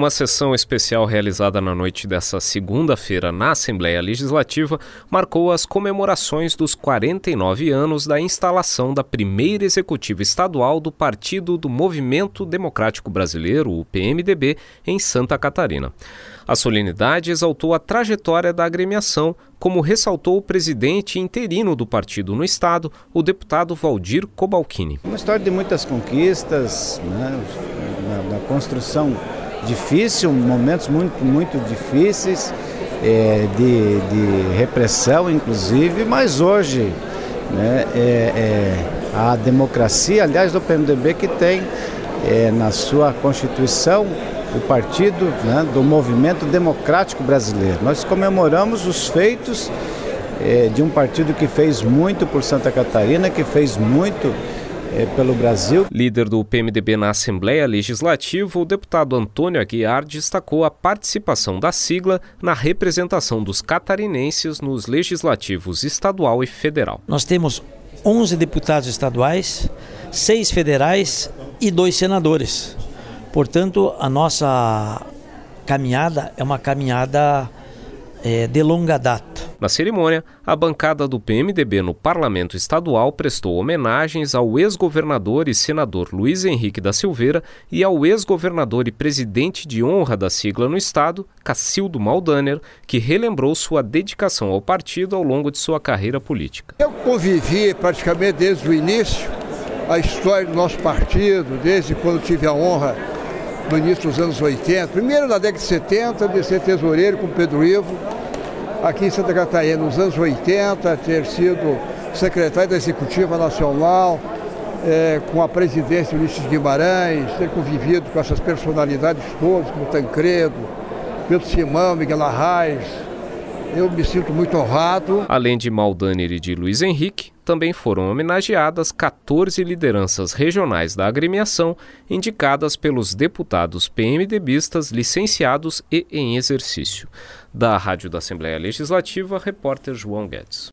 Uma sessão especial realizada na noite dessa segunda-feira na Assembleia Legislativa marcou as comemorações dos 49 anos da instalação da primeira executiva estadual do Partido do Movimento Democrático Brasileiro, o PMDB, em Santa Catarina. A solenidade exaltou a trajetória da agremiação, como ressaltou o presidente interino do partido no estado, o deputado Valdir Cobalcini. Uma história de muitas conquistas, né, na construção difícil, momentos muito difíceis, de repressão inclusive, mas hoje, né, a democracia, aliás, do PMDB, que tem na sua Constituição o Partido, né, do Movimento Democrático Brasileiro. Nós comemoramos os feitos de um partido que fez muito por Santa Catarina, que fez muito pelo Brasil. Líder do PMDB na Assembleia Legislativa, o deputado Antônio Aguiar destacou a participação da sigla na representação dos catarinenses nos legislativos estadual e federal. Nós temos 11 deputados estaduais, 6 federais e 2 senadores. Portanto, a nossa caminhada é uma caminhada de longa data. Na cerimônia, a bancada do PMDB no Parlamento Estadual prestou homenagens ao ex-governador e senador Luiz Henrique da Silveira e ao ex-governador e presidente de honra da sigla no estado, Cacildo Maldaner, que relembrou sua dedicação ao partido ao longo de sua carreira política. Eu convivi praticamente desde o início a história do nosso partido, desde quando tive a honra no início dos anos 80, primeiro na década de 70, de ser tesoureiro com Pedro Ivo, aqui em Santa Catarina, nos anos 80, ter sido secretário da Executiva Nacional, com a presidência do Ulisses Guimarães, ter convivido com essas personalidades todas, como Tancredo, Pedro Simão, Miguel Arraes. Eu me sinto muito honrado. Além de Maldaner e de Luiz Henrique, também foram homenageadas 14 lideranças regionais da agremiação, indicadas pelos deputados PMDBistas licenciados e em exercício. Da Rádio da Assembleia Legislativa, repórter João Guedes.